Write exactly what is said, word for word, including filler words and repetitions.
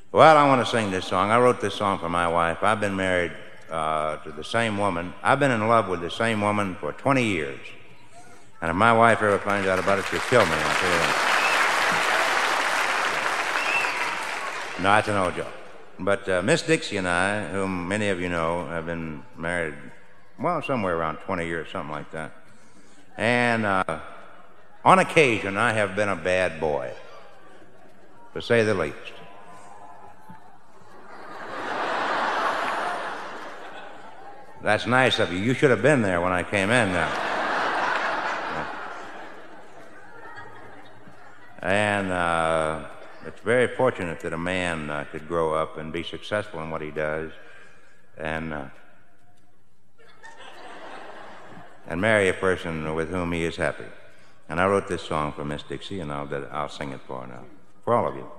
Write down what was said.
Well, I want to sing this song. I wrote this song for my wife. I've been married uh, to the same woman. I've been in love with the same woman for twenty years. And if my wife ever finds out about it, she'll kill me, I'll tell you that. No, that's an old joke. But uh, Miss Dixie and I, whom many of you know, have been married, well, somewhere around twenty years, something like that. And uh, on occasion, I have been a bad boy, to say the least. That's nice of you. You should have been there when I came in now. And uh, it's very fortunate that a man uh, could grow up and be successful in what he does and uh, and marry a person with whom he is happy. And I wrote this song for Miss Dixie, and I'll, I'll sing it for her now, for all of you.